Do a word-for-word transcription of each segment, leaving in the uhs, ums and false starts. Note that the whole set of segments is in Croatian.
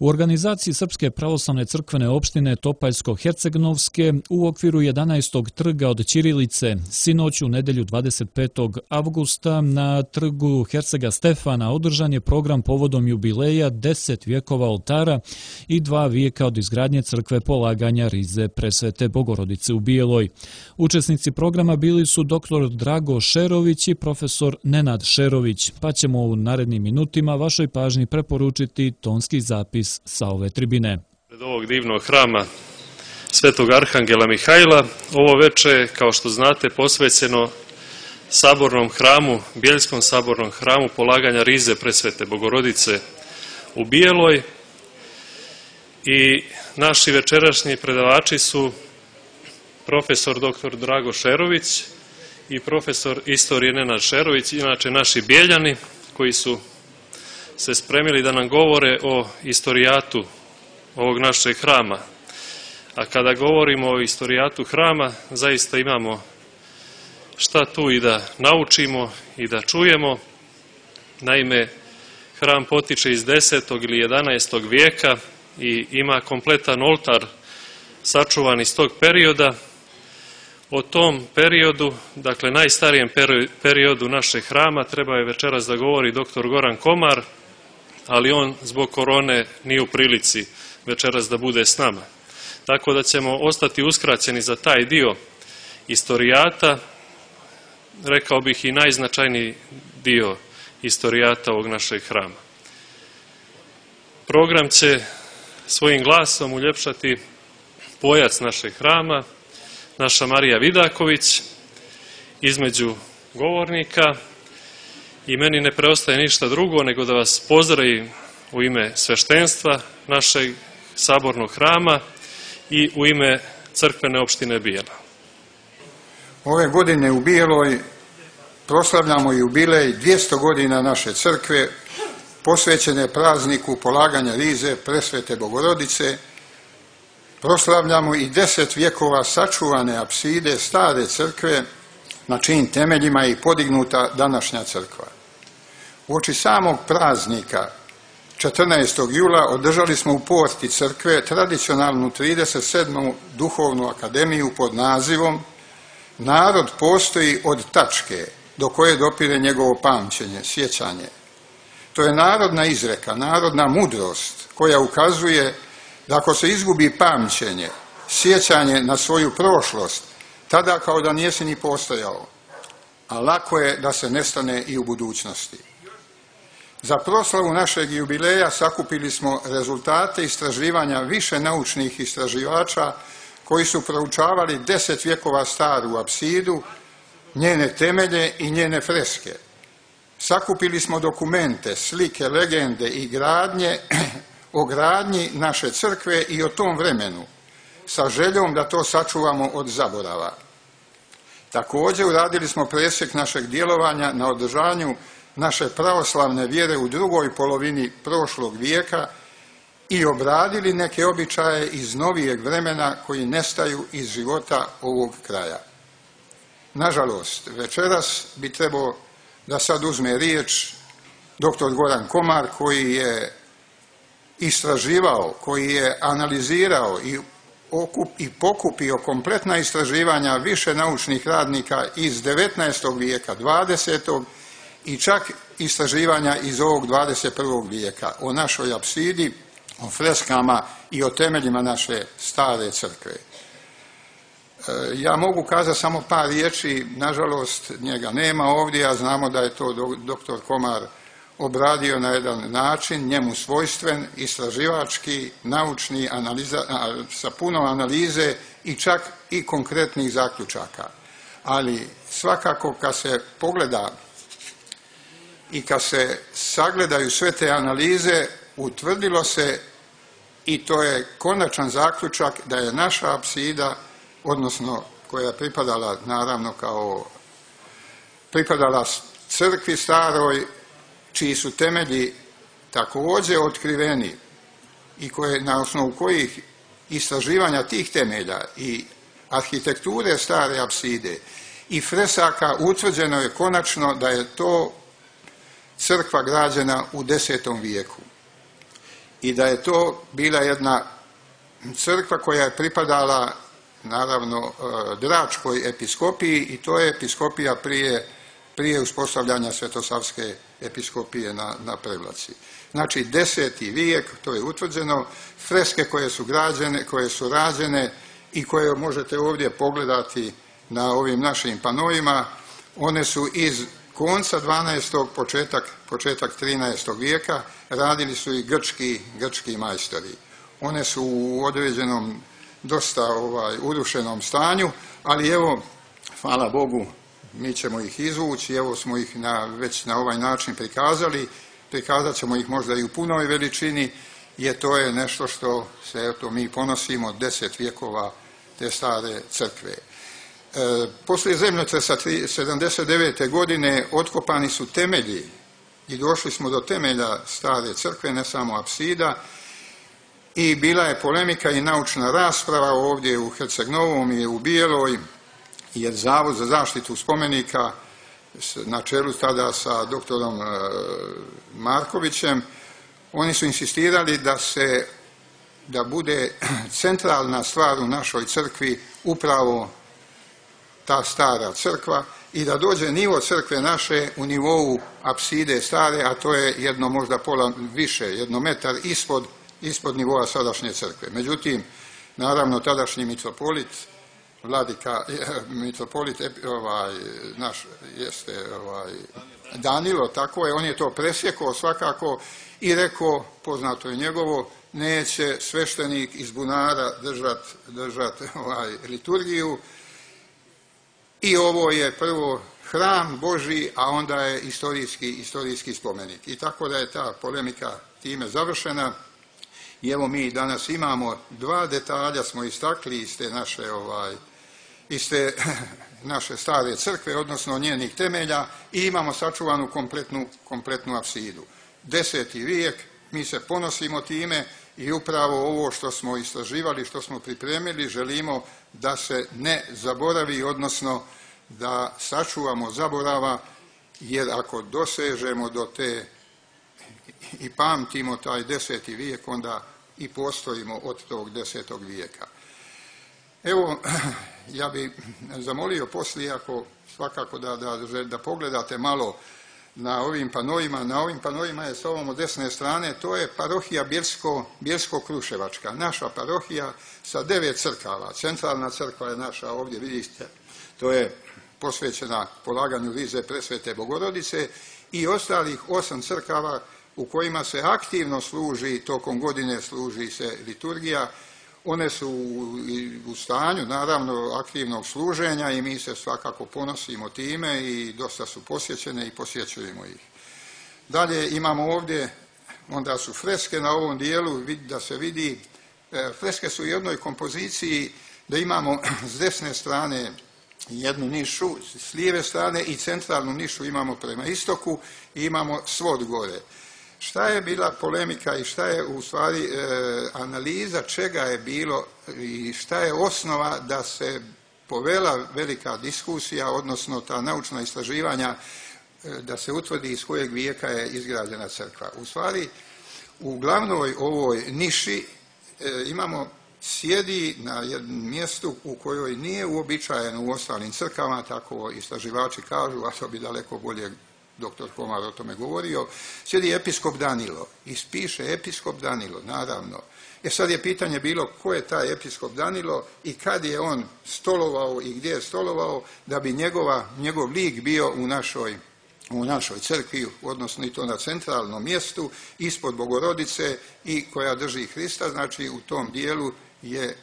U organizaciji Srpske pravoslavne crkvene opštine Topaljsko-Hercegnovske u okviru jedanaestog trga od ćirilice sinoć u nedjelju dvadeset petog avgusta na trgu Hercega Stefana održan je program povodom jubileja deset vjekova oltara i dva vijeka od izgradnje crkve polaganja rize Presvete Bogorodice u Bijeloj. Učesnici programa bili su doktor Drago Šerović i profesor Nenad Šerović, pa ćemo u narednim minutima vašoj pažnji preporučiti tonski zapis sa ove tribine. Pred ovog divnog hrama Svetog Arhangela Mihajla, ovo veče, kao što znate, posvećeno sabornom hramu, Bijeljskom sabornom hramu polaganja rize Presvete Bogorodice u Bijeloj. I naši večerašnji predavači su profesor doktor Drago Šerović i profesor istorije Nenad Šerović, inače naši Bijeljani koji su se spremili da nam govore o istorijatu ovog našeg hrama. A kada govorimo o istorijatu hrama, zaista imamo šta tu i da naučimo i da čujemo. Naime, hram potiče iz desetog ili jedanaestog vijeka i ima kompletan oltar sačuvan iz tog perioda. O tom periodu, dakle najstarijem periodu našeg hrama, treba je večeras da govori doktor Goran Komar, ali on zbog korone nije u prilici večeras da bude s nama. Tako da ćemo ostati uskraćeni za taj dio istorijata, rekao bih i najznačajniji dio istorijata ovog našeg hrama. Program će svojim glasom uljepšati pojac našeg hrama, naša Marija Vidaković, između govornika, i meni ne preostaje ništa drugo nego da vas pozdravim u ime sveštenstva našeg sabornog hrama i u ime crkvene opštine Bijela. Ove godine u Bijeloj proslavljamo jubilej dvjesto godina naše crkve, posvećene prazniku polaganja rize Presvete Bogorodice. Proslavljamo i deset vjekova sačuvane apside stare crkve, na čijim temeljima je i podignuta današnja crkva. Uoči samog praznika četrnaestog jula održali smo u porti crkve tradicionalnu trideset sedmu duhovnu akademiju pod nazivom Narod postoji od tačke do koje dopire njegovo pamćenje, sjećanje. To je narodna izreka, narodna mudrost koja ukazuje da ako se izgubi pamćenje, sjećanje na svoju prošlost, tada kao da nijesi ni postojao, a lako je da se nestane i u budućnosti. Za proslavu našeg jubileja sakupili smo rezultate istraživanja više naučnih istraživača koji su proučavali deset vjekova staru apsidu, njene temelje i njene freske. Sakupili smo dokumente, slike, legende i gradnje o gradnji naše crkve i o tom vremenu, sa željom da to sačuvamo od zaborava. Također uradili smo presjek našeg djelovanja na održanju naše pravoslavne vjere u drugoj polovini prošlog vijeka i obradili neke običaje iz novijeg vremena koji nestaju iz života ovog kraja. Nažalost, večeras bi trebao da sad uzme riječ doktor Goran Komar koji je istraživao, koji je analizirao i i pokupio kompletna istraživanja više naučnih radnika iz devetnaestog vijeka, dvadesetog i čak istraživanja iz ovog dvadeset prvog vijeka o našoj apsidi, o freskama i o temeljima naše stare crkve. Ja mogu kazati samo par riječi, nažalost njega nema ovdje, a znamo da je to doktor Komar obradio na jedan način, njemu svojstven, istraživački, naučni, analiza, sa puno analize i čak i konkretnih zaključaka. Ali svakako kad se pogleda i kad se sagledaju sve te analize, utvrdilo se, i to je konačan zaključak, da je naša apsida, odnosno koja je pripadala naravno kao pripadala crkvi staroj, čiji su temelji također otkriveni i koje, na osnovu kojih istraživanja tih temelja i arhitekture stare apside i fresaka utvrđeno je konačno da je to crkva građena u desetom vijeku. i da je to bila jedna crkva koja je pripadala naravno Dračkoj episkopiji i to je episkopija prije, prije uspostavljanja Svetosavske episkopije na, na Prevlaci. Znači deseti vijek, to je utvrđeno, freske koje su građene, koje su rađene i koje možete ovdje pogledati na ovim našim panoima, one su iz konca dvanaestog. početak, početak trinaestog vijeka, radili su i grčki, grčki majstori. One su u određenom dosta ovaj, urušenom stanju, ali evo, hvala Bogu, mi ćemo ih izvući, evo smo ih na, već na ovaj način prikazali, prikazat ćemo ih možda i u punoj veličini, jer to je nešto što se eto, mi ponosimo deset vjekova te stare crkve. E, poslije zemljotresa sedamdeset devete. godine otkopani su temelji i došli smo do temelja stare crkve, ne samo apsida, i bila je polemika i naučna rasprava ovdje u Herceg-Novom i u Bijeloj, jer Zavod za zaštitu spomenika na čelu tada sa doktorom Markovićem, oni su insistirali da se, da bude centralna stvar u našoj crkvi upravo ta stara crkva i da dođe nivo crkve naše u nivou apside stare, a to je jedno možda pola više, jedno metar ispod, ispod nivoa sadašnje crkve. Međutim, naravno, tadašnji mitropolit, vladika, mitropolit, ovaj, naš, jeste, ovaj, Danilo, tako je, on je to presjekao svakako i rekao, poznato je njegovo, neće sveštenik iz bunara držat, držat ovaj, liturgiju i ovo je prvo hram Božji, a onda je istorijski, istorijski spomenik. I tako da je ta polemika time završena. I evo mi danas imamo dva detalja, smo istakli iz te naše, ovaj, iz te naše stare crkve, odnosno njenih temelja, i imamo sačuvanu kompletnu, kompletnu apsidu. Deseti vijek, mi se ponosimo time i upravo ovo što smo istraživali, što smo pripremili, želimo da se ne zaboravi, odnosno da sačuvamo zaborava, jer ako dosežemo do te i pamtimo taj deseti vijek, onda i postojimo od tog desetog vijeka. Evo, ja bih zamolio poslije, ako svakako da, da, da pogledate malo na ovim panojima. Na ovim panojima je s ovom od desne strane, to je parohija Bjersko, Bjersko-Kruševačka, naša parohija sa devet crkava. Centralna crkva je naša, ovdje vidite, to je posvećena polaganju rize Presvete Bogorodice i ostalih osam crkava u kojima se aktivno služi, tokom godine služi se liturgija. One su u stanju, naravno, aktivnog služenja i mi se svakako ponosimo time i dosta su posjećene i posjećujemo ih. Dalje imamo ovdje, onda su freske na ovom dijelu, da se vidi, freske su u jednoj kompoziciji, da imamo s desne strane jednu nišu, s lijeve strane i centralnu nišu imamo prema istoku i imamo svod gore. Šta je bila polemika i šta je u stvari e, analiza čega je bilo i šta je osnova da se povela velika diskusija, odnosno ta naučna istraživanja, e, da se utvrdi iz kojeg vijeka je izgrađena crkva. U stvari, u glavnoj ovoj niši e, imamo, sjedi na jednom mjestu u kojoj nije uobičajeno u ostalim crkvama, tako istraživači kažu, a to bi daleko bolje doktor Komar o tome govorio, sjedi episkop Danilo. Ispiše episkop Danilo, naravno. E sad je pitanje bilo ko je taj episkop Danilo i kad je on stolovao i gdje je stolovao da bi njegova, njegov lik bio u našoj, u našoj crkvi, odnosno i to na centralnom mjestu, ispod Bogorodice i koja drži Hrista, znači u tom dijelu je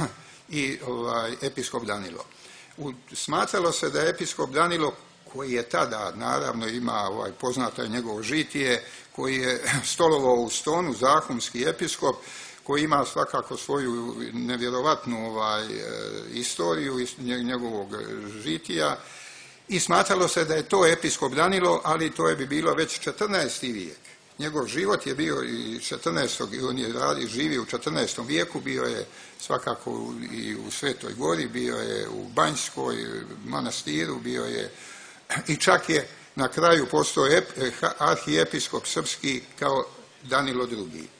i ovaj, episkop Danilo. U, smatralo se da je episkop Danilo, koji je tada, naravno, ima, ovaj, poznato je njegovo žitije, koji je stolovao u Stonu, zahumski episkop, koji ima svakako svoju nevjerovatnu ovaj, istoriju njegovog žitija, i smatralo se da je to episkop Danilo, ali to je bi bilo već četrnaesti vijek. Njegov život je bio i četrnaestog on je radi, živio u četrnaestom vijeku, bio je svakako i u Svetoj Gori, bio je u Banjskoj manastiru, bio je i čak je na kraju postao arhiepiskop srpski kao Danilo drugi.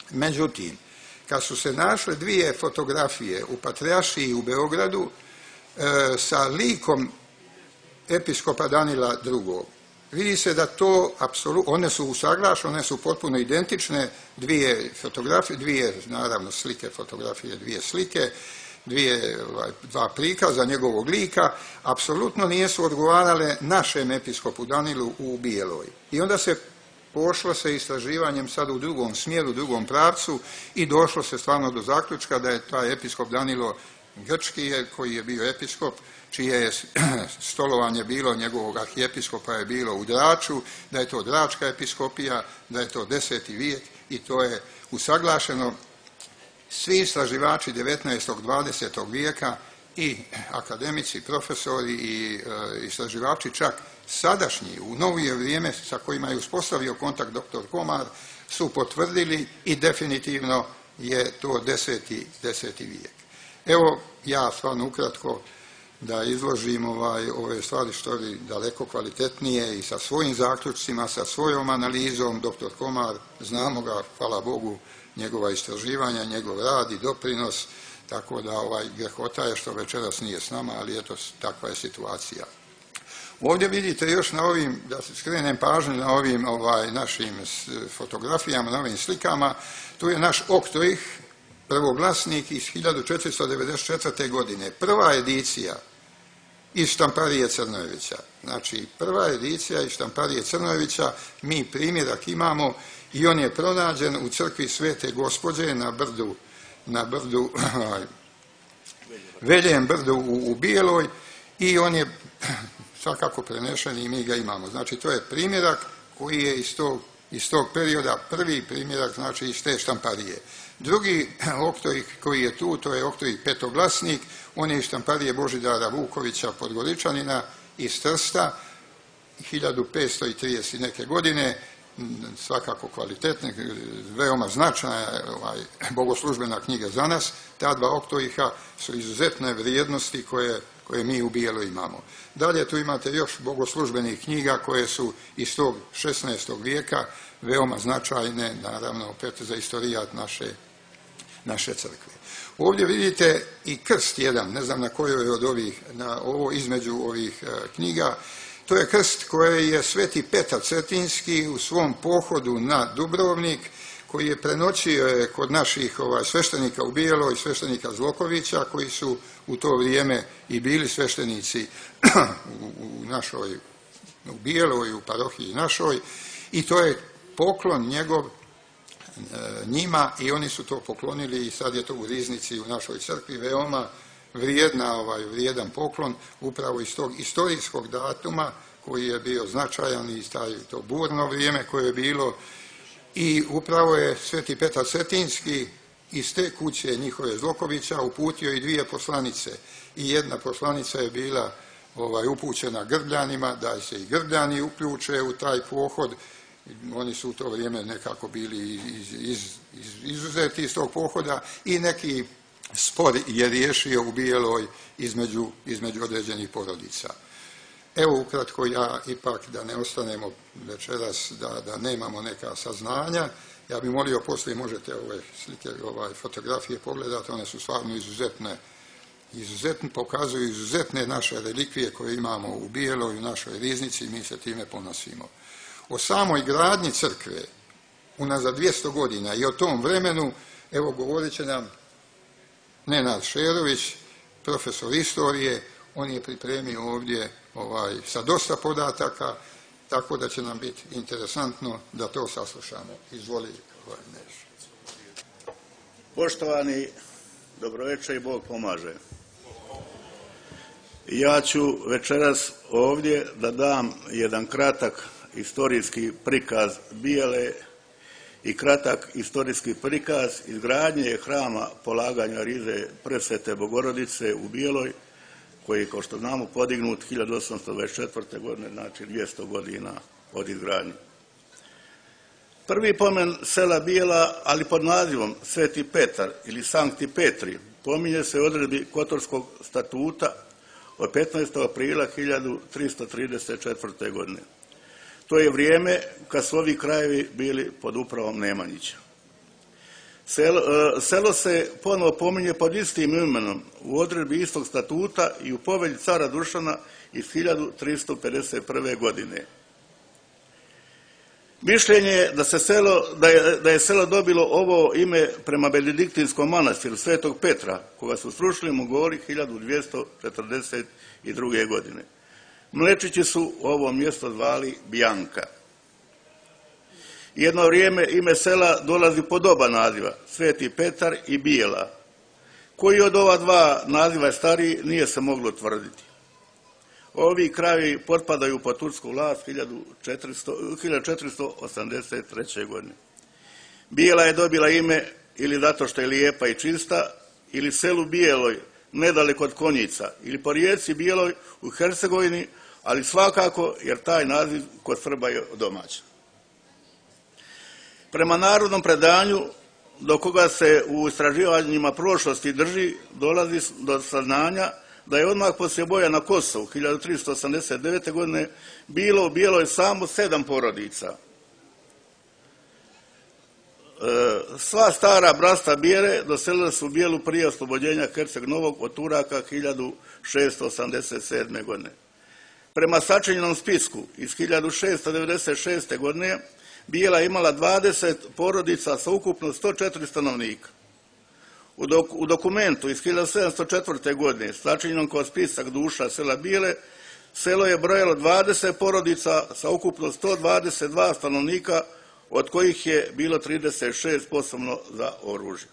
Međutim, kad su se našle dvije fotografije u Patrijaršiji u Beogradu e, sa likom episkopa Danila drugog, vidi se da to apsolutno, one su usaglašene, one su potpuno identične, dvije fotografije, dvije naravno slike, fotografije, dvije slike, dvije, dva prikaza njegovog lika, apsolutno nisu odgovarale našem episkopu Danilu u Bijeloj. I onda se pošlo se istraživanjem sad u drugom smjeru, u drugom pravcu i došlo se stvarno do zaključka da je taj episkop Danilo Grčki, koji je bio episkop, čije je stolovanje bilo njegovog arhijepiskopa je bilo u Draču, da je to Dračka episkopija, da je to deseti vijek i to je usaglašeno. Svi istraživači devetnaestog dvadesetog vijeka i akademici, profesori i e, istraživači čak sadašnji u novije vrijeme sa kojima je uspostavio kontakt doktor Komar su potvrdili i definitivno je to deseti, deseti vijek. Evo ja stvarno ukratko da izložim ovaj, ove stvari što je daleko kvalitetnije i sa svojim zaključcima, sa svojom analizom. Doktor Komar, znamo ga, hvala Bogu, njegova istraživanja, njegov rad i doprinos, tako da ovaj, grehota je što večeras nije s nama, ali eto, takva je situacija. Ovdje vidite još na ovim, da se skrenem pažnju na ovim ovaj, našim fotografijama, na ovim slikama, tu je naš oktoih, prvoglasnik iz hiljadu četiristo devedeset četvrte. godine. Prva edicija iz štamparije Crnojevića. Znači, prva edicija iz štamparije Crnojevića, mi primjerak imamo i on je pronađen u crkvi Svete Gospođe na brdu, na brdu, Veljem brdu u, u Bijeloj i on je svakako prenešen i mi ga imamo. Znači, to je primjerak koji je iz tog, iz tog perioda, prvi primjerak, znači iz te štamparije. Drugi oktoik koji je tu, to je oktoik petoglasnik, on je iz štamparije Božidara Vukovića Podgoričanina iz Trsta, hiljadu petsto trideset neke godine, svakako kvalitetne, veoma značajna ovaj, bogoslužbena knjiga za nas. Ta dva oktoiha su izuzetne vrijednosti koje, koje mi u Bijeloj imamo. Dalje tu imate još bogoslužbenih knjiga koje su iz tog šesnaestog vijeka, veoma značajne, naravno opet za istorijat naše, naše crkve. Ovdje vidite i krst jedan, ne znam na kojoj od ovih, na ovo između ovih e, knjiga. To je krst koji je Sveti Petar Cetinski u svom pohodu na Dubrovnik, koji je prenoćio kod naših ovaj, sveštenika u Bijeloj, sveštenika Zlokovića, koji su u to vrijeme i bili sveštenici u, u našoj, u Bijeloj, u parohiji našoj, i to je poklon njegov e, njima i oni su to poklonili i sad je to u riznici u našoj crkvi, veoma vrijedna, ovaj, vrijedan poklon upravo iz tog istorijskog datuma koji je bio značajan i taj, to burno vrijeme koje je bilo i upravo je Sveti Petar Cetinski iz te kuće njihove Zlokovića uputio i dvije poslanice i jedna poslanica je bila ovaj, upućena Grbljanima da se i Grbljani uključe u taj pohod. Oni su u to vrijeme nekako bili iz, iz, iz, izuzeti iz tog pohoda i neki spor je riješio u Bijeloj između, između određenih porodica. Evo ukratko ja ipak da ne ostanemo večeras, da, da nemamo neka saznanja. Ja bih molio, poslije možete ove slike, ovaj, fotografije pogledati, one su stvarno izuzetne, izuzetne, pokazuju izuzetne naše relikvije koje imamo u Bijeloj, u našoj riznici i mi se time ponosimo. O samoj gradnji crkve unazad dvjesto godina i o tom vremenu, evo govorit će nam Nenad Šerović, profesor istorije, on je pripremio ovdje ovaj, sa dosta podataka, tako da će nam biti interesantno da to saslušamo. Izvoli, ovaj, Neš. Poštovani, dobroveče i Bog pomaže. Ja ću večeras ovdje da dam jedan kratak istorijski prikaz Bijele i kratak istorijski prikaz izgradnje hrama polaganja rize Presvete Bogorodice u Bijeloj, koji je, kao što znamo, podignut hiljadu osamsto dvadeset četvrte. godine, znači dvjesto godina od izgradnje. Prvi pomen sela Bijela, ali pod nazivom Sveti Petar ili Sankti Petri, pominje se u odredbi Kotorskog statuta od petnaestog aprila hiljadu tristo trideset četvrte. godine. To je vrijeme kad su ovi krajevi bili pod upravom Nemanjića. Selo, selo se ponovo pominje pod istim imenom u odredbi istog statuta i u povelji cara Dušana iz hiljadu tristo pedeset prve. godine. Mišljenje je da, se selo, da, je, da je selo dobilo ovo ime prema benediktinskom manastiru Svetog Petra, koga su srušili Mongoli hiljadu dvjesto četrdeset druge. godine. Mlečići su ovo mjesto zvali Bijanka. Jedno vrijeme ime sela dolazi pod oba naziva, Sveti Petar i Bijela. Koji od ova dva naziva je stariji, nije se moglo tvrditi. Ovi krajevi potpadaju pod tursku vlast hiljadu četiristo osamdeset treće. godine. Bijela je dobila ime ili zato što je lijepa i čista, ili selu Bijeloj, nedaleko od Konjica, ili po rijeci Bijeloj u Hercegovini, ali svakako jer taj naziv kod Srba je domaćin. Prema narodnom predanju, do koga se u istraživanjima prošlosti drži, dolazi do saznanja da je odmah poslije boja na Kosovu hiljadu tristo osamdeset devete. godine bilo u Bijeloj samo sedam porodica. Sva stara bratstva Bijele doselila su u Bijelu prije oslobođenja Herceg Novog od Turaka hiljadu šesto osamdeset sedme. godine. Prema sačinjenom spisku iz hiljadu šesto devedeset šeste. godine Bijela je imala dvadeset porodica sa ukupno sto četiri stanovnika. U, dok, u dokumentu iz hiljadu sedamsto četvrte. godine, sačinjenom kao spisak duša sela Bijele, selo je brojalo dvadeset porodica sa ukupno sto dvadeset dva stanovnika, od kojih je bilo trideset šest sposobno za oružje.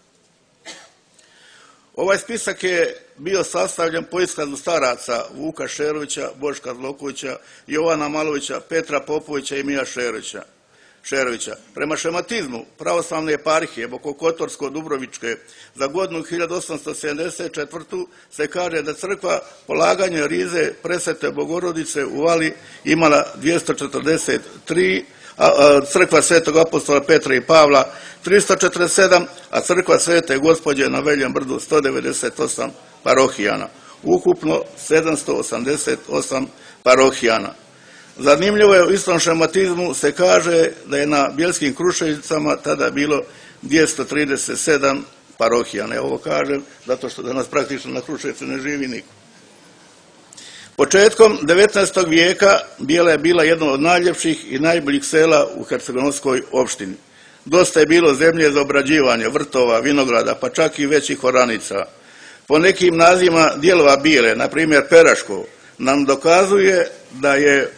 Ovaj spisak je bio sastavljen po iskazu staraca Vuka Šerovića, Boška Zlokovića, Jovana Malovića, Petra Popovića i Mija Šerovića. Šerovića. Prema šematizmu pravoslavne eparhije Bokokotorsko-Dubrovičke za godinu hiljadu osamsto sedamdeset četvrte. se kaže da crkva polaganja rize Presvete Bogorodice u Vali imala dvjesto četrdeset tri, a, a, crkva Svetog apostola Petra i Pavla tristo četrdeset sedam, a crkva Svete Gospođe na Veljem brdu sto devedeset osam parohijana. Ukupno sedamsto osamdeset osam parohijana. Zanimljivo je, u istom šematizmu se kaže da je na Bijeljskim Kruševicama tada bilo dvjesto trideset sedam parohijana. Ovo kažem zato što danas praktično na Kruševicu ne živi niko. Početkom devetnaestog. vijeka Bijela je bila jedno od najljepših i najboljih sela u Hercegonovskoj opštini. Dosta je bilo zemlje za obrađivanje, vrtova, vinograda, pa čak i većih oranica. Po nekim nazivima dijelova Bijele, na primjer Peraškov, nam dokazuje da je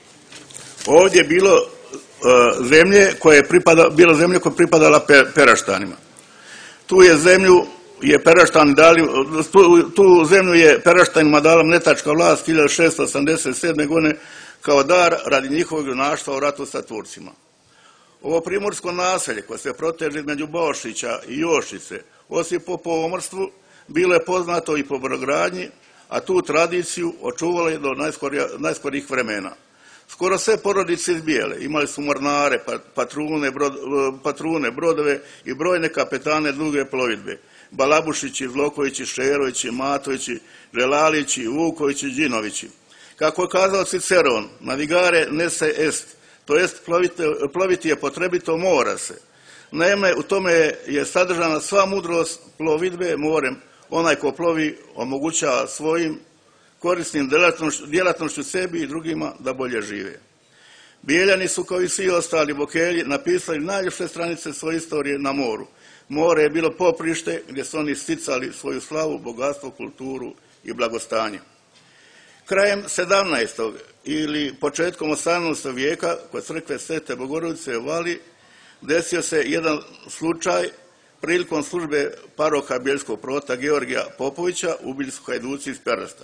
ovdje bilo uh, zemlje koje je pripada, bilo zemlje koje je pripadala Peraštanima. Tu je zemlju je Peraštani dali, tu, tu zemlju je Peraštanima dala mletačka vlast hiljadu šesto osamdeset sedme. godine kao dar radi njihovog junaštva u ratu sa Turcima. Ovo primorsko naselje koje se proteže između Baošića i Jošice, osim po pomorstvu, bilo je poznato i po brodogradnji, a tu tradiciju očuvalo je do najskorijih vremena. Skoro sve porodice iz Bijele imali su mornare, patrune, brod, patrune, brodove i brojne kapetane druge plovidbe. Balabušići, Zlokovići, Šerovići, Matovići, Želalići, Vukovići, Đinovići. Kako je kazao Ciceron, navigare nese est, to jest ploviti, ploviti je potrebito, mora se. Naime, u tome je sadržana sva mudrost plovidbe morem. Onaj ko plovi omogućava svojim korisnim djelatnošću sebi i drugima da bolje žive. Bijeljani su, kao i svi ostali Bokelji, napisali najljepše stranice svoje istorije na moru. More je bilo poprište gdje su oni sticali svoju slavu, bogatstvo, kulturu i blagostanje. Krajem sedamnaestog. ili početkom osamnaestog. vijeka kod crkve Svete Bogorodice u Vali desio se jedan slučaj prilikom službe paroha bijeljskog prota Georgija Popovića ubili su hajduci iz Perasta.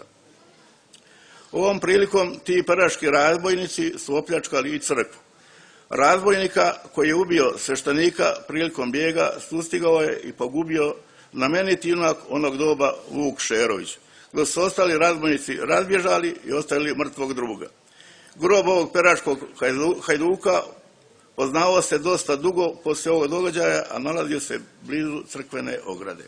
Ovom prilikom ti peraški razbojnici su opljačkali i crkvu. Razbojnika koji je ubio sveštenika prilikom bijega sustigao je i pogubio znameniti junak onog doba Vuk Šerović, dok su ostali razbojnici razbježali i ostavili mrtvog druga. Grob ovog peraškog hajduka poznavao se dosta dugo poslije ovog događaja, a nalazio se blizu crkvene ograde.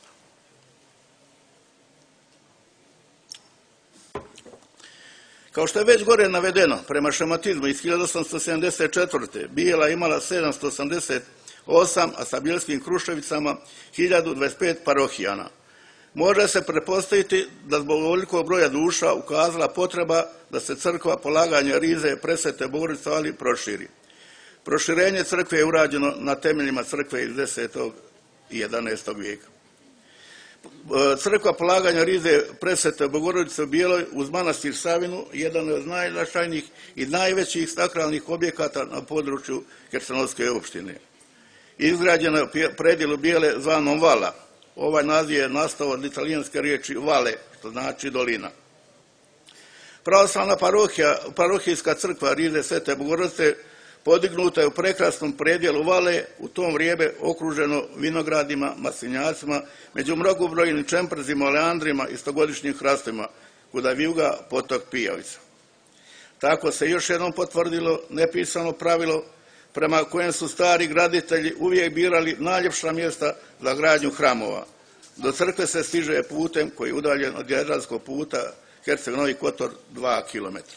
Kao što je već gore navedeno, prema šematizmu iz hiljadu osamsto sedamdeset četvrte. Bijela imala sedamsto osamdeset osam, a sa Bielskim Kruševicama hiljadu dvadeset pet parohijana. Može se pretpostaviti da zbog ovolikog broja duša ukazala potreba da se crkva polaganja rize Presvete Bogorodice Ali proširi. Proširenje crkve je urađeno na temeljima crkve iz desetog i jedanaestog vijeka. Crkva polaganja rize Presvete Bogorodice u Bijeloj uz manastir Savinu jedan je od najznačajnijih i najvećih sakralnih objekata na području Hercegovske opštine. Izgrađena je u predjelu Bijele zvanom Vala. Ovaj naziv je nastao od italijanske riječi vale, što znači dolina. Pravoslavna parohija, parohijska crkva rize Svete Bogorodice podignuta je u prekrasnom predjelu Vale, u tom vrijeme okruženo vinogradima, maslinjacima, među mnogobrojnim čemprzima, oleandrima i stogodišnjim hrastovima, kuda vijuga potok Pijavica. Tako se još jednom potvrdilo nepisano pravilo prema kojem su stari graditelji uvijek birali najljepša mjesta za gradnju hramova. Do crkve se stiže putem koji je udaljen od jadranskog puta Herceg-Novi Kotor dva kilometra.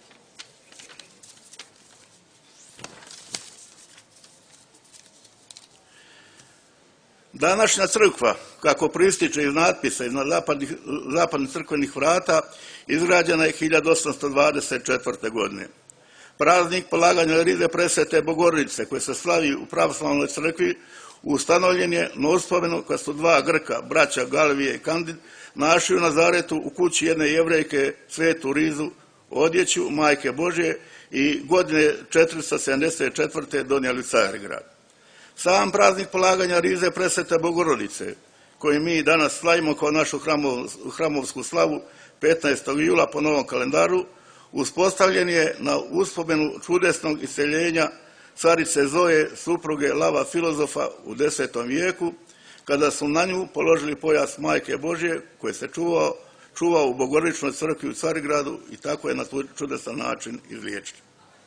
Današnja crkva, kako prističe iz natpisa iznad zapadnih, zapadnih crkvenih vrata, izgrađena je hiljadu osamsto dvadeset četvrte. godine. Praznik polaganja rize Presvete Bogorodice, koji se slavi u pravoslavnoj crkvi, ustanovljen je na uspomenu kad su dva Grka, braća Galvije i Kandid, našli u Nazaretu u kući jedne jevrejke Svetu rizu, odjeću Majke Božje i godine četiristo sedamdeset četvrte. donijeli u Carigrad. Sam praznik polaganja rize Presvete Bogorodice, koji mi danas slavimo kao našu hramovsku slavu petnaestog jula po novom kalendaru, uspostavljen je na uspomenu čudesnog iseljenja carice Zoje, supruge Lava filozofa u desetom vijeku, kada su na nju položili pojas Majke Božje, koji se čuvao, čuvao u Bogorodičnoj crkvi u Carigradu i tako je na čudesan način izliječen.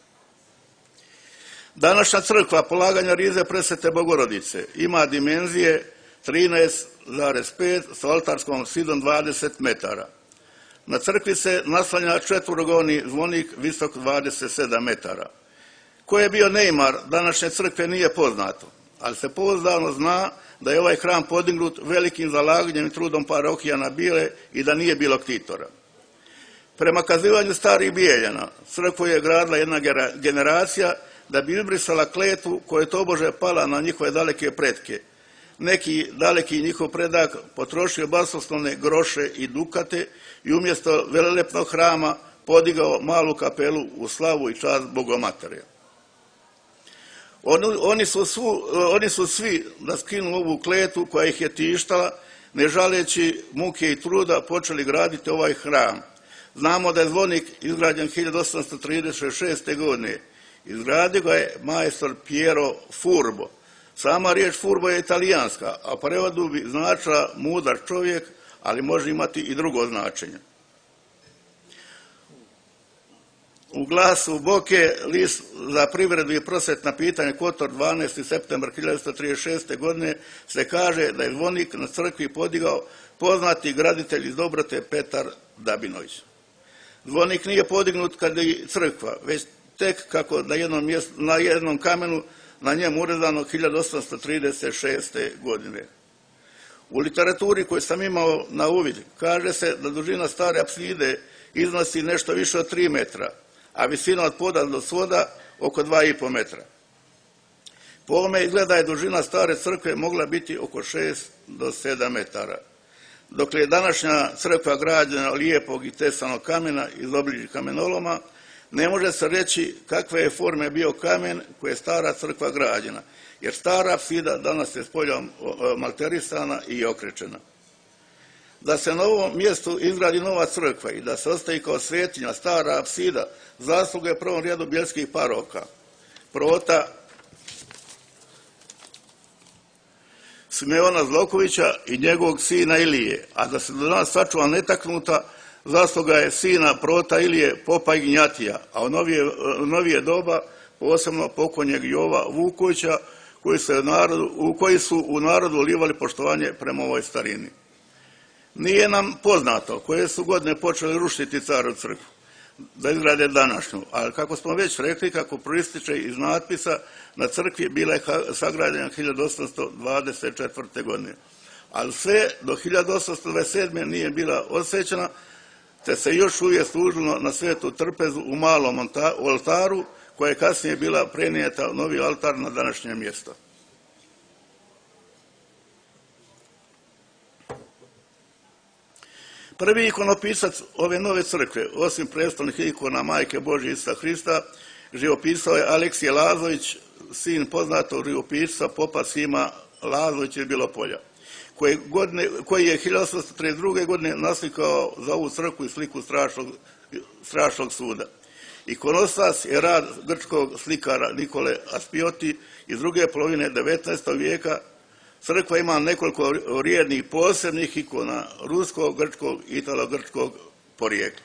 Današnja crkva polaganja rize Presvete Bogorodice ima dimenzije trinaest zarez pet sa oltarskom sidom dvadeset metara. Na crkvi se naslanja četverogovni zvonik visok dvadeset sedam metara. Ko je bio neimar današnje crkve nije poznato, ali se pouzdano zna da je ovaj hram podignut velikim zalaganjem i trudom parohijana Bijele i da nije bilo ktitora. Prema kazivanju starih Bijeljana, crkvu je gradila jedna generacija da bi izbrisala kletvu koja je tobože pala na njihove daleke pretke. Neki daleki njihov predak potrošio basoslovne groše i dukate i umjesto velelepnog hrama podigao malu kapelu u slavu i čast Bogomatere. Oni, oni, su svu, oni su svi da skinu ovu kletvu koja ih je tištala, ne žaleći muke i truda počeli graditi ovaj hram. Znamo da je zvonik izgrađen hiljadu osamsto trideset šeste. godine. Izgradio ga je majstor Piero Furbo. Sama riječ Furbo je italijanska, a u prevodu bi značila mudar čovjek, ali može imati i drugo značenje. U glasu Boke, list za privredu i prosvetna pitanja Kotor dvanaesti septembar hiljadu devetsto trideset šeste. godine se kaže da je zvonik na crkvi podigao poznati graditelj iz Dobrote Petar Dabinović. Zvonik nije podignut kad je crkva, već tek kako na jednom, mjestu, na jednom kamenu na njemu urezano hiljadu osamsto trideset šeste. godine. U literaturi koju sam imao na uvid kaže se da dužina stare apside iznosi nešto više od tri metra, a visina od poda do svoda oko dva i po metra. Po ovome izgleda je dužina stare crkve mogla biti oko šest do sedam metara. Dok je današnja crkva građena lijepog i tesanog kamena iz obližnjih kamenoloma, ne može se reći kakve je forme bio kamen koje je stara crkva građena, jer stara apsida danas je s poljom malterisana i okrečena. Da se na ovom mjestu izgradi nova crkva i da se ostavi kao svetinja stara apsida, zasluga je prvom redu bijelskih paroka, prota Simeona Zlokovića i njegovog sina Ilije, a da se do nas sačuva netaknuta, zasluga je sina prota Ilije popa Ignjatija, a u novije, u novije doba posebno pokojnjeg Jova Vukovića, koji, se narodu, u koji su u narodu ulivali poštovanje prema ovoj starini. Nije nam poznato koje su godine počeli rušiti caru crkvu. da izgrade današnju. Ali kako smo već rekli, kako proističe iz natpisa, na crkvi bila je sagrađena hiljadu osamsto dvadeset četvrte. godine. Ali sve do hiljadu osamsto dvadeset sedme. nije bila osvećena, te se još uvijek služilo na svetu trpezu u malom oltaru, koja je kasnije bila prenijeta novi oltar na današnje mjesto. Prvi ikonopisac ove nove crkve, osim predstavnih ikona Majke Božje Isusa Hrista, živopisao je Aleksije Lazović, sin poznatog živopisca popa Sima Lazovića iz Bilopolja, koji, godine, koji je hiljadu osamsto trideset druge. godine naslikao za ovu crkvu i sliku strašnog, strašnog suda. Ikonostas je rad grčkog slikara Nikole Aspioti iz druge polovine devetnaestog. vijeka. Crkva ima nekoliko vrijednih posebnih ikona ruskog, grčkog i italo-grčkog porijekla.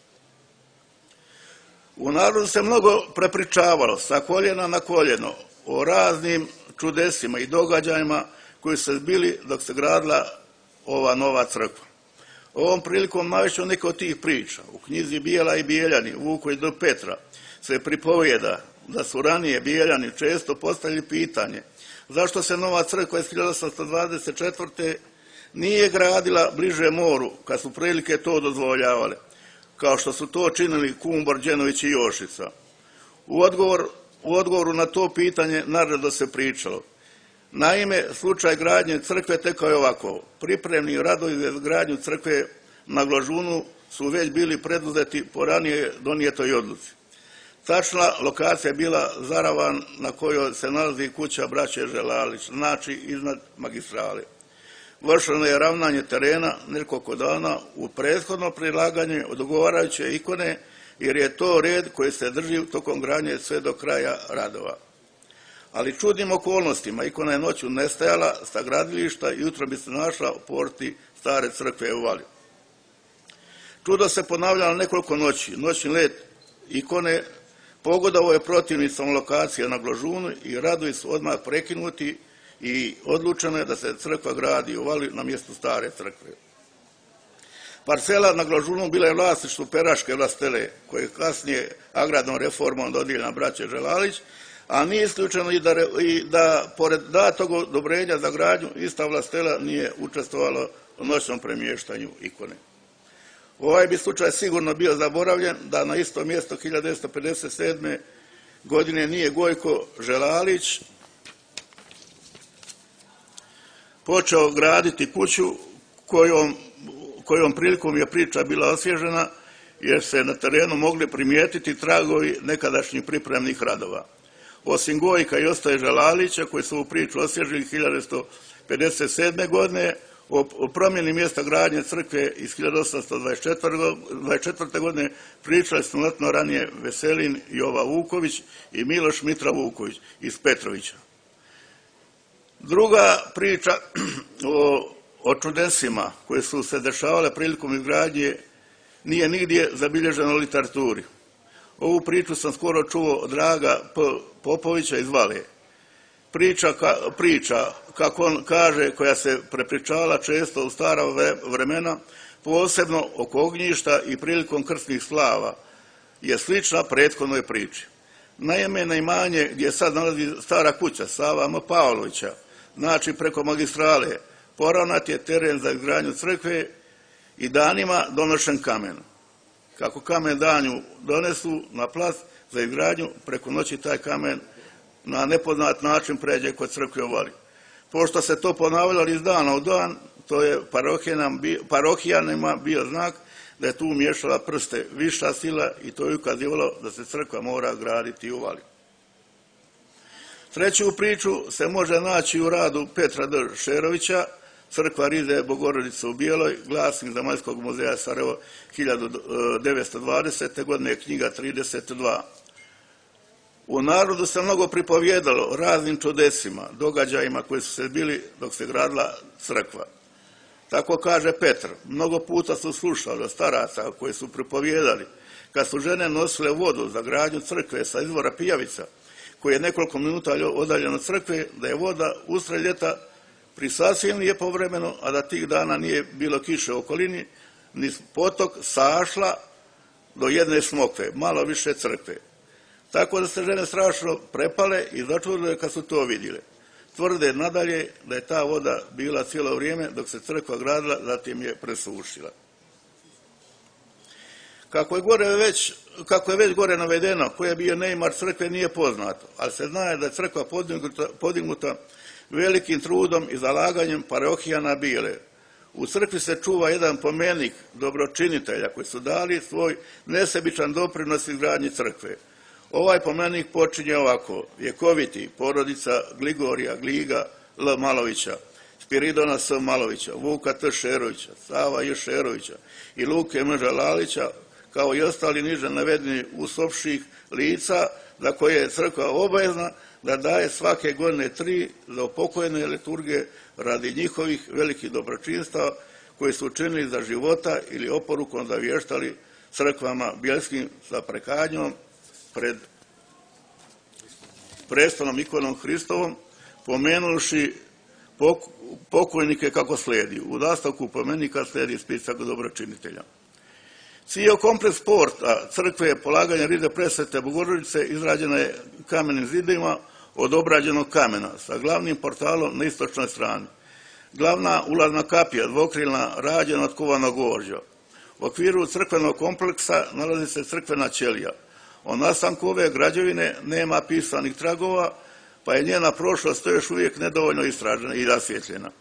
U narodu se mnogo prepričavalo sa koljena na koljeno o raznim čudesima i događajima koji su se zbili dok se gradila ova nova crkva. Ovom prilikom navešću neke od tih priča. U knjizi Bijela i Bijeljani, Vuković do Petra, se pripovijeda da su ranije Bijeljani često postavili pitanje zašto se nova crkva iz hiljadu osamsto dvadeset četvrte. nije gradila bliže moru, kad su prilike to dozvoljavale, kao što su to činili Kumbor, Đenović i Jošica. U, odgovor, u odgovoru na to pitanje naravno se pričalo. Naime, slučaj gradnje crkve tekao je ovako. Pripremni radovi za gradnju crkve na Gložunu su već bili preduzeti po ranije donijetoj odluci. Tačna lokacija je bila Zaravan na kojoj se nalazi kuća braće Želalić, znači iznad magistrale. Vršeno je ravnanje terena nekoliko dana u prethodno prilaganje odgovarajuće ikone, jer je to red koji se drži tokom gradnje sve do kraja radova. Ali čudnim okolnostima ikona je noću nestajala sa gradilišta i jutro bi se našla u porti stare crkve u Vali. Čudo se ponavljalo nekoliko noći. Noćni let ikone pogodovao je protivnicom lokacije na Gložunu i radovi su odmah prekinuti i odlučeno je da se crkva gradi u Vali na mjestu stare crkve. Parcela na Gložunu bila je vlasništvo Peraške vlastele, koje je kasnije agradnom reformom dodijeljena braće Želalić, a nije isključeno i da, i da pored datog odobrenja za gradnju ista vlastela nije učestvovala u noćnom premještanju ikone. Ovaj bi slučaj sigurno bio zaboravljen da na isto mjesto hiljadu devetsto pedeset sedme. godine nije Gojko Želalić počeo graditi kuću kojom, kojom prilikom je priča bila osvježena, jer se na terenu mogli primijetiti tragovi nekadašnjih pripremnih radova. Osim Gojka i Ostoje Želalića, koji su u priču osvježili hiljadu devetsto pedeset sedme. godine, o promjeni mjesta gradnje crkve iz hiljadu osamsto dvadeset četvrte. godine pričali su znatno ranije Veselin Jova Vuković i Miloš Mitra Vuković iz Petrovića. Druga priča o, o čudesima koje su se dešavale prilikom izgradnje nije nigdje zabilježeno u literaturi. Ovu priču sam skoro čuo od Draga P. Popovića iz Vale. Priča, ka, priča, kako on kaže, koja se prepričavala često u stara vremena, posebno oko ognjišta i prilikom krstnih slava, je slična prethodnoj priči. Naime, na imanje gdje sad nalazi stara kuća Sava M. Pavlovića, znači preko magistrale, poravnat je teren za izgradnju crkve i danima donošen kamen. Kako kamen danju donesu na plac za izgradnju, preko noći taj kamen na nepoznat način pređe kod crkve u Vali. Pošto se to ponavljalo iz dana u dan, to je parohijanima bio znak da je tu umješala prste viša sila i to je ukazivalo da se crkva mora graditi u Vali. Treću priču se može naći u radu Petra D. Šerovića, Crkva Rize Bogorodice u Bijeloj, glasnik Zemaljskog muzeja Sarajevo hiljadu devetsto dvadesete. godine, knjiga trideset dva. U narodu se mnogo pripovjedalo o raznim čudesima, događajima koji su se bili dok se gradila crkva. Tako kaže Petar, mnogo puta su slušali od staraca koji su pripovjedali kad su žene nosile vodu za gradnju crkve sa izvora Pijavica, koji je nekoliko minuta odaljeno od crkve, da je voda usred ljeta pri sasvim lijepo vremenu, a da tih dana nije bilo kiše u okolini, niz potok sašla do jedne smokve, malo više crkve. Tako da se žene strašno prepale i začudile kad su to vidjele. Tvrde nadalje da je ta voda bila cijelo vrijeme dok se crkva gradila, zatim je presušila. Kako je, gore već, kako je već gore navedeno, koji je bio neimar crkve nije poznato, ali se zna da je crkva podignuta, podignuta velikim trudom i zalaganjem parohijana Bijele. U crkvi se čuva jedan pomenik dobročinitelja koji su dali svoj nesebičan doprinos izgradnji crkve. Ovaj pomenik počinje ovako: vjekoviti, porodica Gligorija Gliga L. Malovića, Spiridona S. Malovića, Vuka T. Šerovića, Sava J. Šerovića i Luke M. Lalića, kao i ostali niže navedeni usopših lica za koje je crkva obavezna da daje svake godine tri za upokojene liturgije radi njihovih velikih dobročinstava koji su učinili za života ili oporukom zavještali crkvama bijeljskim sa prekadnjom pred prestolom ikonom Hristovom, pomenuši pokojnike kako slijedi. U nastavku pomenika slijedi spisak dobročinitelja. Cijel kompleks sporta crkve polaganja rize presvete Bogorodice izrađena je kamenim zidima od obrađenog kamena sa glavnim portalom na istočnoj strani. Glavna ulazna kapija dvokrilna rađena od kovanog gvožđa. U okviru crkvenog kompleksa nalazi se crkvena ćelija. O nastanku ove građevine nema pisanih tragova, pa je njena prošlost još uvijek nedovoljno istražena i rasvjetljena.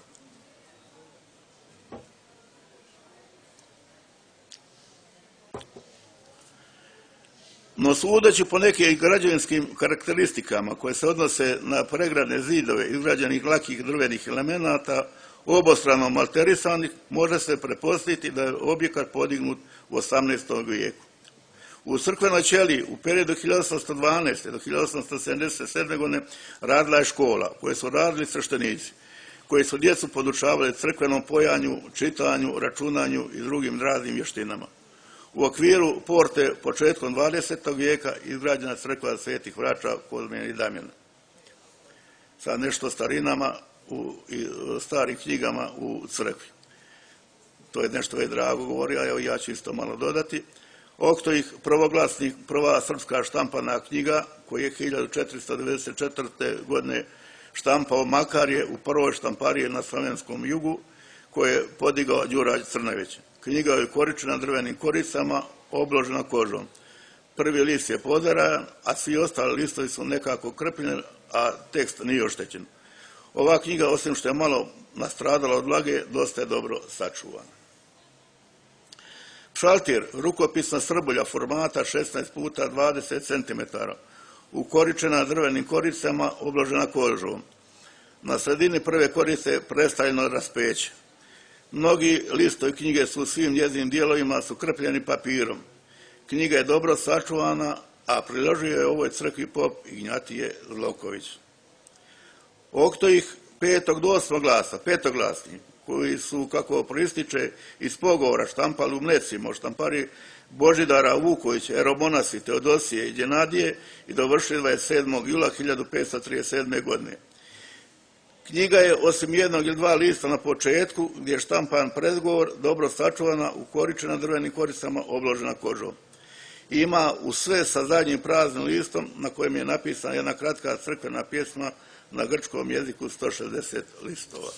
No sudeći po nekim građevinskim karakteristikama koje se odnose na pregradne zidove izgrađenih lakih drvenih elemenata, obostrano malterisanih, može se pretpostaviti da je objekat podignut u osamnaestom vijeku. U crkvenoj ćeliji u periodu hiljadu osamsto dvanaeste do hiljadu osamsto sedamdeset sedme. godine radila je škola koje su radili sveštenici, koji su djecu podučavali crkvenom pojanju, čitanju, računanju i drugim raznim vještinama. U okviru porte početkom dvadesetog vijeka izgrađena crkva svetih vraća Kozmina i Damjana. Sad nešto o starinama u, i starim knjigama u crkvi. To je nešto već Drago govorio, a evo ja ću isto malo dodati. Oktoih prvoglasnik, prva srpska štampana knjiga, koji je hiljadu četiristo devedeset četvrte. godine štampao Makarije u prvoj štampariji na slovenskom jugu, koje je podigao Đura Crnović. Knjiga je koričena drvenim koricama, obložena kožom. Prvi list je poderajan, a svi ostali listovi su nekako krpljeni, a tekst nije oštećen. Ova knjiga, osim što je malo nastradala od vlage, dosta je dobro sačuvana. Pšaltir, rukopisna srbulja formata šesnaest puta dvadeset centimetara, ukoričena drvenim koricama, obložena kožom. Na sredini prve korice predstavljeno raspeće. Mnogi listovi knjige su u svim njezinim dijelovima su krpljeni papirom. Knjiga je dobro sačuvana, a priložio je ovoj crkvi pop Ignjatije Zloković. Oktoih petog do osmog glasa, petoglasni, koji su, kako proističe iz pogovora, štampali u Mlecima, o štampari Božidara Vukovića, Eromonasi, Teodosije i Đenadije i dovršili dvadeset sedmog jula hiljadu petsto trideset sedme. godine. Knjiga je, osim jednog ili dva lista na početku, gdje je štampan predgovor, dobro sačuvana, ukoričena drvenim koricama, obložena kožom. Ima u sve sa zadnjim praznim listom, na kojem je napisana jedna kratka crkvena pjesma na grčkom jeziku, sto šezdeset listova.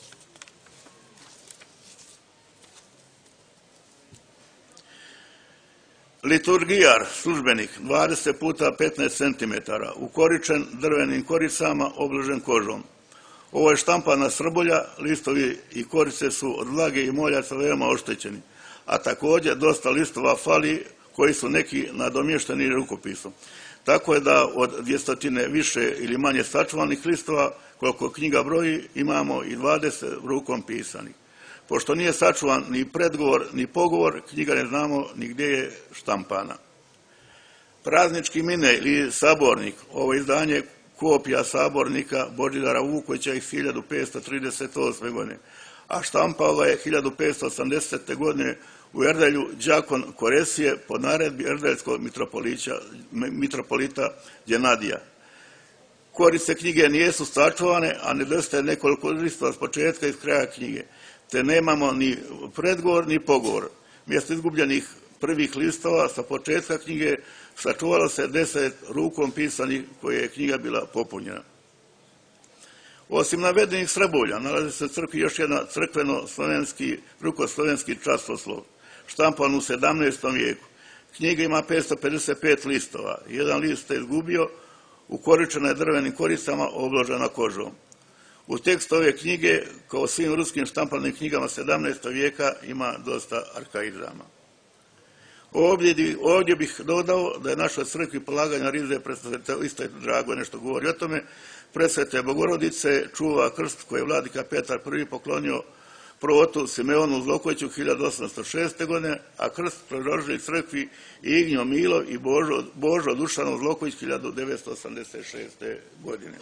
Liturgijar, službenik, dvadeset puta petnaest centimetara, ukoričen drvenim koricama, obložen kožom. Ovo je štampana srbulja, listovi i korice su od vlage i moljaca veoma oštećeni, a također dosta listova fali koji su neki nadomješteni rukopisom. Tako je da od dvjestotine više ili manje sačuvanih listova, koliko knjiga broji, imamo i dvadeset rukom pisanih. Pošto nije sačuvan ni predgovor, ni pogovor, knjiga ne znamo ni gdje je štampana. Praznički mine ili sabornik, ovo izdanje kopija sabornika Božidara Vukovića iz hiljadu petsto trideset osme. godine, a štampao ga je hiljadu petsto osamdesete. godine u Erdelju đakon Koresije po naredbi erdeljskog mitropolita Đenadija. Korice knjige nijesu sačuvane, a nedostaje nekoliko listova s početka iz kraja knjige, te nemamo ni predgovor ni pogovor. Mjesto izgubljenih prvih listova sa početka knjige sačuvalo se deset rukom pisanih koje je knjiga bila popunjena. Osim navedenih srbulja, nalazi se u crkvi još jedna crkveno-slovenski, rukoslovenski časoslov, štampan u sedamnaestom vijeku. Knjiga ima petsto pedeset pet listova. Jedan list se izgubio, ukoričena je drvenim koricama, obložena kožom. U tekstu ove knjige, kao svim ruskim štampanim knjigama sedamnaestog vijeka, ima dosta arhaizama. Ovdje, ovdje bih dodao da je našoj crkvi polaganja rize, isto je drago nešto govori o tome, Presvete Bogorodice čuva krst koji je vladika Petar prvi poklonio protu Simeonu Zlokoviću hiljadu osamsto šeste. godine, a krst predložili crkvi Ignjo Milo i Božo, Božo Dušanov Zloković hiljadu devetsto osamdeset šeste. godine.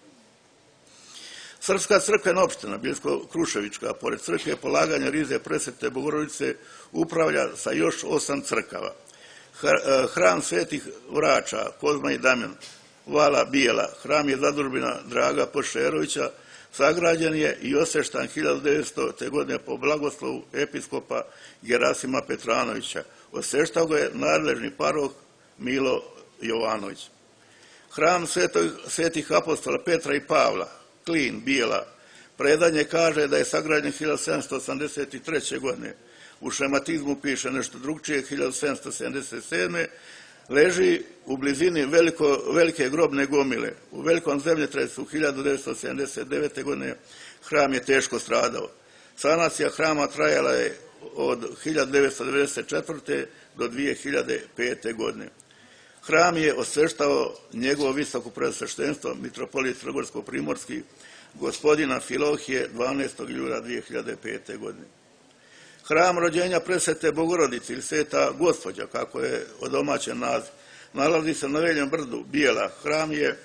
Srpska crkvena opština Bijeljsko-Kruševička, pored crkve polaganja rize Presvete Bogorodice, upravlja sa još osam crkava. Hram Svetih Vrača, Kozma i Damjan, Vala Bijela, hram je zadužbina Draga Pošerovića, sagrađen je i osveštan hiljadu devetstote. godine po blagoslovu episkopa Gerasima Petranovića. Osveštao ga je nadležni paroh Milo Jovanović. Hram Svetih apostola Petra i Pavla, Klin, Bijela, predanje kaže da je sagrađen hiljadu sedamsto osamdeset treće. godine. U šematizmu piše nešto drugčije, hiljadu sedamsto sedamdeset sedme. leži u blizini veliko, velike grobne gomile. U velikom zemljotresu hiljadu devetsto sedamdeset devete. godine hram je teško stradao. Sanacija hrama trajala je od hiljadu devetsto devedeset četvrte. do dvije hiljade pete. godine. Hram je osveštao njegovo visoko preosveštenstvo, mitropolit Crnogorsko-primorski, gospodina Filohije, dvanaestog jula dvije hiljade pete. godine. Hram rođenja Presvete Bogorodice ili Sveta Gospođa, kako je odomaćen naziv, nalazi se na Veljem brdu, Bijela. Hram je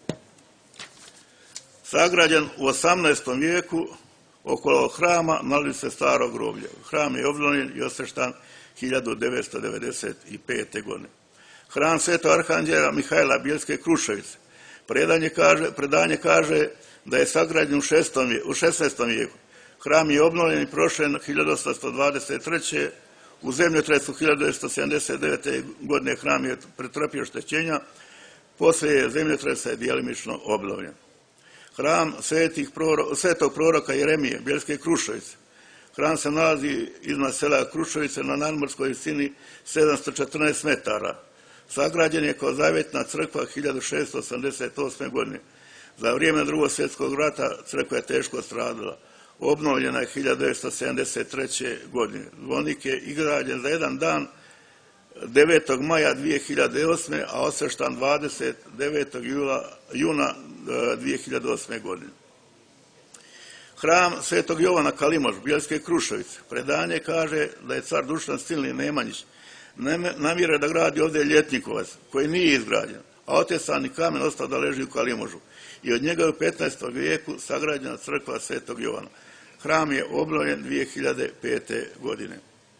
sagrađen u osamnaestom vijeku, okolo hrama nalazi se staro groblje. Hram je obnovljen i osveštan hiljadu devetsto devedeset pete. godine. Hram Svetog Arhanđela Mihajla Bijeljske Kruševice. Predanje kaže, predanje kaže da je sagrađen u šesnaestom vijeku. Hram je obnovljen i prošlen hiljadu osamsto dvadeset treće. U zemljotresu hiljadu devetsto sedamdeset devete. godine hram je pretrpio oštećenja, poslije zemljotresa je djelimično obnovljen. Hram proro, Svetog proroka Jeremije Bijeljske Kruševice. Hram se nalazi iznad sela Kruševice na nadmorskoj visini sedamsto četrnaest metara. Sagrađen je kao zavjetna crkva hiljadu šeststo osamdeset osme. godine. Za vrijeme Drugog svjetskog rata crkva je teško stradala. Obnovljena je hiljadu devetsto sedamdeset treće. godine. Zvonik je izgrađen za jedan dan devetog maja dvije hiljade osme. a osveštan dvadeset devetog juna dvije hiljade osme. godine. Hram Svetog Jovana Kalimoš Bijeljske Kruševice. Predanje kaže da je car Dušan Silni Nemanjić namjerao da gradi ovdje ljetnikovac koji nije izgrađen, a otesani kamen ostao da leži u Kalimožu. I od njega je u petnaestom vijeku sagrađena crkva Svetog Jovana. Hram je obnovljen dvije hiljade pete. godine.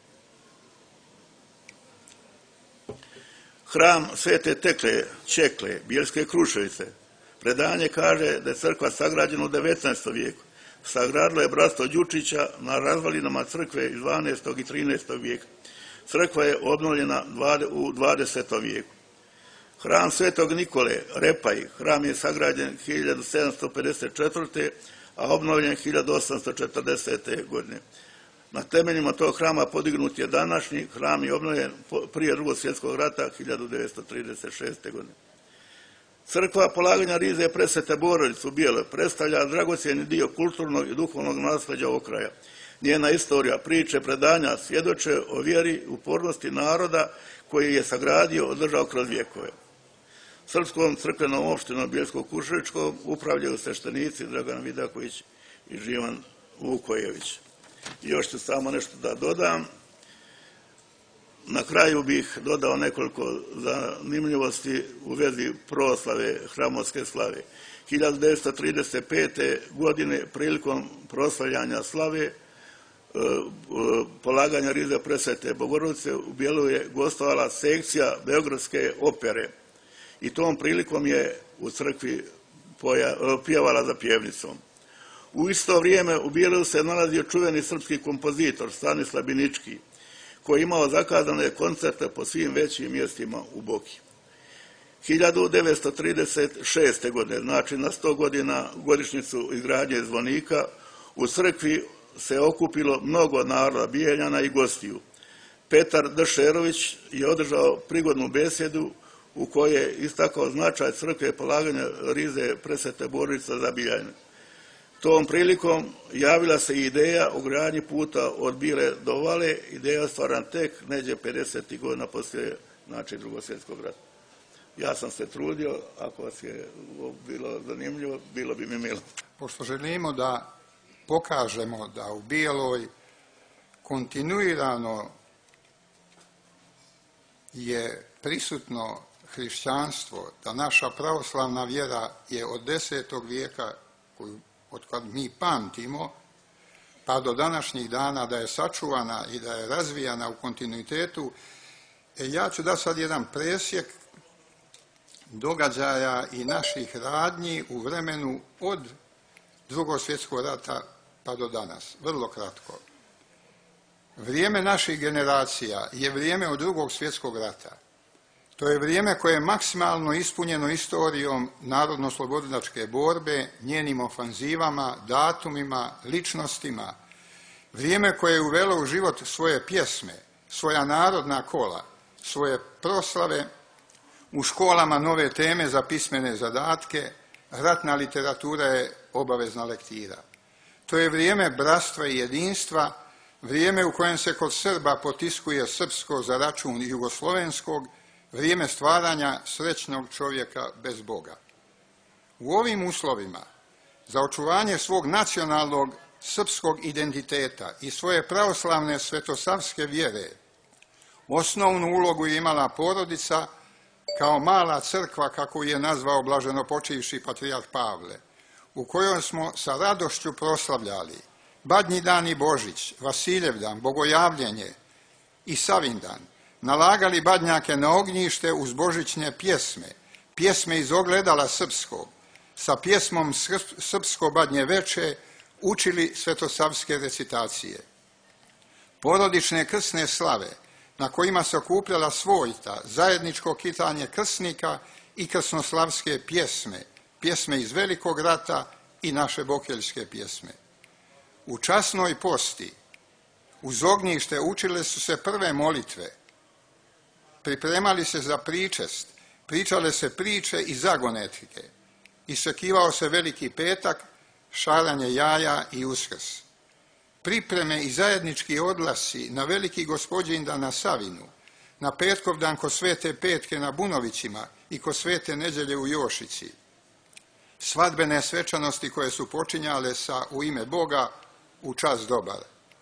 Hram Svete Tekle Čekle Bijeljske Kruševice. Predanje kaže da je crkva sagrađena u devetnaestom vijeku. Sagradilo je bratstvo Đučića na razvalinama crkve iz dvanaestog i trinaestog vijeka. Crkva je obnovljena u dvadesetom vijeku. Hram Svetog Nikole Repaj. Hram je sagrađen hiljadu sedamsto pedeset četvrte. a obnovljen hiljadu osamsto četrdesete. godine. Na temeljima tog hrama podignut je današnji. Hram je obnovljen prije Drugog svjetskog rata hiljadu devetsto trideset šeste. godine. Crkva polaganja rize Presvete Bogorodice u Bijeloj predstavlja dragocjeni dio kulturnog i duhovnog nasleđa ovog kraja. Njena istorija, priče, predanja svjedoče o vjeri i upornosti naroda koji je sagradio, održao kroz vjekove. Srpskom crkvenom opštinom Bijeljsko-Kruševičkom upravljaju sveštenici Dragan Vidaković i Živan Vukojević. Još ću samo nešto da dodam. Na kraju bih dodao nekoliko zanimljivosti u vezi proslave, hramovske slave. hiljadu devetsto trideset pete. godine prilikom proslavljanja slave, polaganja rize Presvete Bogorodice u Bijelu je gostovala sekcija Beogradske opere i tom prilikom je u crkvi pjevala za pjevnicom. U isto vrijeme u Bijelu se nalazio čuveni srpski kompozitor Stanislav Binički, koji je imao zakazane koncerte po svim većim mjestima u Boki. hiljadu devetsto trideset šeste. godine, znači na sto godina godišnjicu izgradnje zvonika, u crkvi se okupilo mnogo naroda, Bijeljana i gostiju. Petar Dešerović je održao prigodnu besjedu u kojoj je istakao značaj crkve polaganja rize presvete Borice za Bijeljane. Tom prilikom javila se i ideja o gradnji puta od Bile do Vale, ideja stvaran tek neđe pedeset godina poslije, znači, Drugog svjetskog rata. Ja sam se trudio, ako vas je bilo zanimljivo, bilo bi mi milo. Pošto želimo da pokažemo da u Bijeloj kontinuirano je prisutno hrišćanstvo, da naša pravoslavna vjera je od desetog vijeka, koju od kad mi pamtimo, pa do današnjih dana da je sačuvana i da je razvijana u kontinuitetu, e, ja ću da sad jedan presjek događaja i naših radnji u vremenu od Drugog svjetskog rata pa do danas. Vrlo kratko. Vrijeme naših generacija je vrijeme od Drugog svjetskog rata. To je vrijeme koje je maksimalno ispunjeno istorijom narodno-slobodilačke borbe, njenim ofanzivama, datumima, ličnostima. Vrijeme koje je uvelo u život svoje pjesme, svoja narodna kola, svoje proslave, u školama nove teme za pismene zadatke, ratna literatura je obavezna lektira. To je vrijeme bratstva i jedinstva, vrijeme u kojem se kod Srba potiskuje srpsko za račun jugoslovenskog, vrijeme stvaranja srećnog čovjeka bez Boga. U ovim uslovima, za očuvanje svog nacionalnog srpskog identiteta i svoje pravoslavne svetosavske vjere, osnovnu ulogu je imala porodica kao mala crkva, kako je nazvao blaženopočivši patrijarh Pavle, u kojoj smo sa radošću proslavljali Badnji dan i Božić, Vasiljevdan, Bogojavljenje i Savindan, nalagali badnjake na ognjište uz božićne pjesme, pjesme iz ogledala srpskog, sa pjesmom Srpsko badnje veče učili svetosavske recitacije. Porodične krsne slave, na kojima se okupljala svojta, zajedničko kitanje krsnika i krsnoslavske pjesme, pjesme iz Velikog rata i naše bokeljske pjesme. U časnoj posti, uz ognjište, učile su se prve molitve, pripremali se za pričest, pričale se priče i zagonetike, iščekivao se Veliki petak, šaranje jaja i Uskrs. Pripreme i zajednički odlasi na Veliki Gospođindan na Savinu, na Petkov dan ko Svete Petke na Bunovićima i ko Svete Neđelje u Jošici. Svadbene svečanosti koje su počinjale sa U ime Boga, u čas dobar.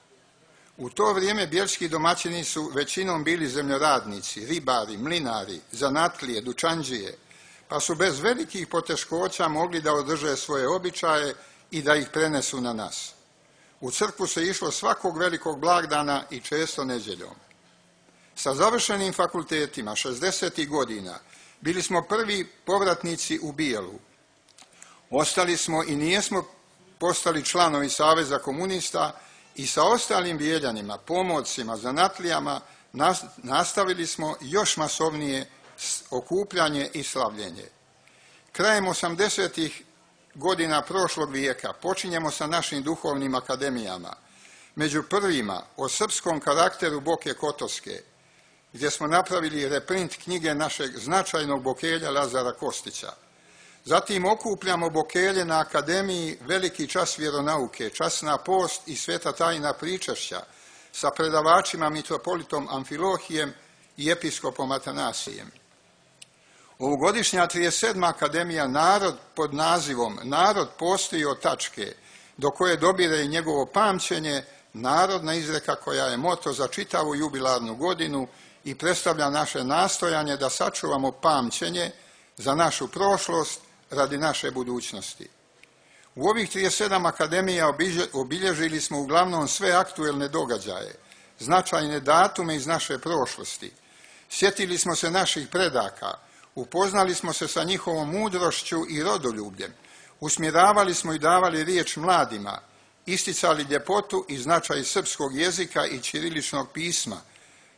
U to vrijeme bjeljski domaćini su većinom bili zemljoradnici, ribari, mlinari, zanatlije, dućanđije, pa su bez velikih poteškoća mogli da održe svoje običaje i da ih prenesu na nas. U crkvu se išlo svakog velikog blagdana i često neđeljom. Sa završenim fakultetima šezdesetih godina bili smo prvi povratnici u Bijelu. Ostali smo i nijesmo postali članovi Saveza komunista i sa ostalim Bijeljanima, pomorcima, zanatlijama nastavili smo još masovnije okupljanje i slavljenje. Krajem osamdesetih godina prošlog vijeka počinjemo sa našim duhovnim akademijama, među prvima o srpskom karakteru Boke Kotorske, gdje smo napravili reprint knjige našeg značajnog bokelja Lazara Kostića. Zatim okupljamo bokelje na akademiji Veliki čas vjeronauke, Časna post i Sveta tajna pričašća sa predavačima mitropolitom Amfilohijem i episkopom Atanasijem. Ovogodišnja trideset sedma akademija Narod pod nazivom Narod postoji od tačke do koje dobire i njegovo pamćenje, narodna izreka koja je moto za čitavu jubilarnu godinu i predstavlja naše nastojanje da sačuvamo pamćenje za našu prošlost radi naše budućnosti. U ovih trideset sedam akademija obilježili smo uglavnom sve aktuelne događaje, značajne datume iz naše prošlosti. Sjetili smo se naših predaka, upoznali smo se sa njihovom mudrošću i rodoljubljem, usmjeravali smo i davali riječ mladima, isticali ljepotu i značaj srpskog jezika i ćiriličnog pisma,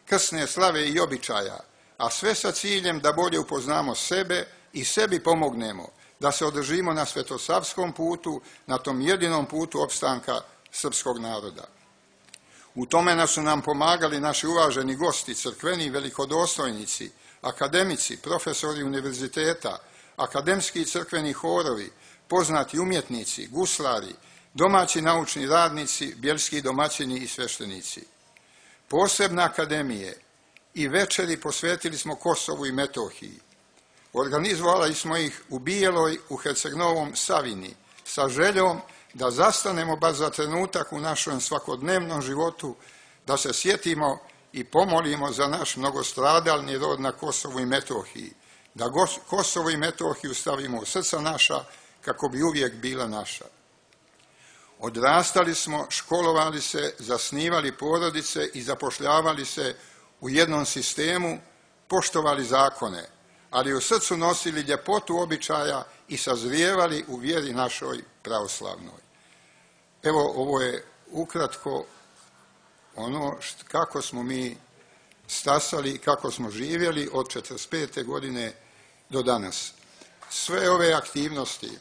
krsne slave i običaja, a sve sa ciljem da bolje upoznamo sebe i sebi pomognemo, da se održimo na svetosavskom putu, na tom jedinom putu opstanka srpskog naroda. U tome su nam pomagali naši uvaženi gosti, crkveni velikodostojnici, akademici, profesori univerziteta, akademski i crkveni horovi, poznati umjetnici, guslari, domaći naučni radnici, bjeljski domaćini i sveštenici. Posebne akademije i večeri posvetili smo Kosovu i Metohiji. Organizovali smo ih u Bijeloj, u Herceg-Novom Savini, sa željom da zastanemo bar za trenutak u našem svakodnevnom životu, da se sjetimo i pomolimo za naš mnogostradalni rod na Kosovu i Metohiji, da Kosovo i Metohiju stavimo u srca naša kako bi uvijek bila naša. Odrastali smo, školovali se, zasnivali porodice i zapošljavali se u jednom sistemu, poštovali zakone, ali u srcu nosili ljepotu običaja i sazrijevali u vjeri našoj pravoslavnoj. Evo, ovo je ukratko ono št, kako smo mi stasali, kako smo živjeli od četrdeset pete godine do danas. Sve ove aktivnosti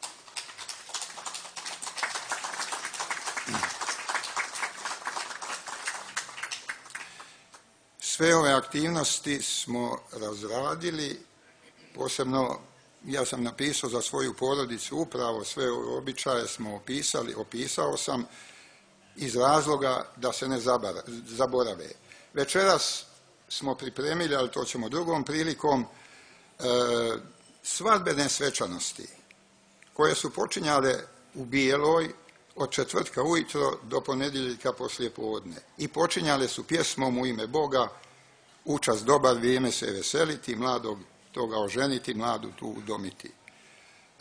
Sve ove aktivnosti smo razradili, posebno ja sam napisao za svoju porodicu upravo sve ove običaje smo opisali, opisao sam iz razloga da se ne zaborave. Večeras smo pripremili, ali to ćemo drugom prilikom, e, svadbene svečanosti koje su počinjale u Bijeloj od četvrtka ujutro do ponedjeljka poslijepodne i počinjale su pjesmom U ime Boga, učas dobar, vrijeme se veseliti, mladog toga oženiti, mladu tu udomiti. E,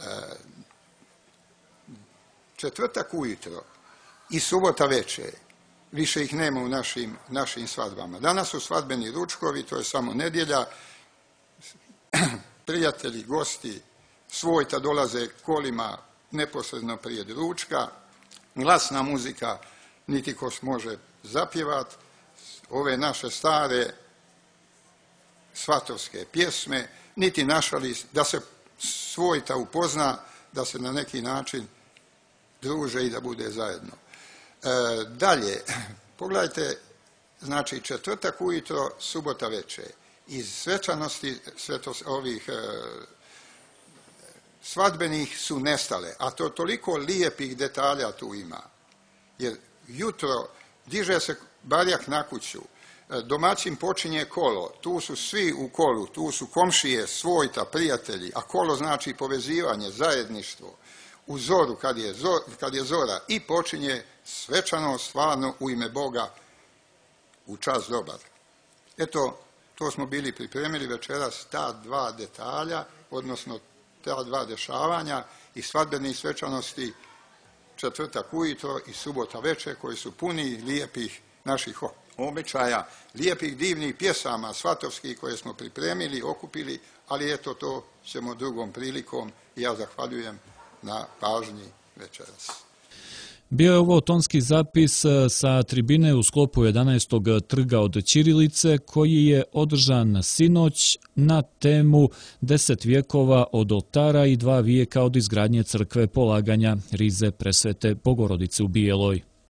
četvrtak ujutro i subota večer, više ih nema u našim, našim svadbama. Danas su svadbeni ručkovi, to je samo nedjelja, prijatelji, gosti, svojta dolaze kolima neposredno prije ručka, glasna muzika, niti ko može zapjevat, ove naše stare svatovske pjesme, niti našali da se svojta upozna, da se na neki način druže i da bude zajedno. E, dalje, pogledajte, znači četvrtak ujutro, subota večer. Iz svečanosti svetos, ovih e, svadbenih su nestale, a to toliko lijepih detalja tu ima. Jer jutro diže se barjak na kuću, domaćin počinje kolo, tu su svi u kolu, tu su komšije, svojta, prijatelji, a kolo znači povezivanje, zajedništvo, u zoru kad je, zor, kad je zora i počinje svečano, stvarno u ime Boga u čas dobar. Eto, to smo bili pripremili večeras, ta dva detalja, odnosno ta dva dešavanja i svadbenih svečanosti četvrtak ujutro i subota večer koji su puni lijepih naših običaja, lijepih divnih pjesama svatovskih koje smo pripremili, okupili, ali eto to ćemo drugom prilikom i ja zahvaljujem na pažnji večeras. Bio je ovo tonski zapis sa tribine u sklopu jedanaestog trga od ćirilice koji je održan sinoć na temu deset vjekova od oltara i dva vijeka od izgradnje crkve polaganja rize Presvete Bogorodice u Bijeloj.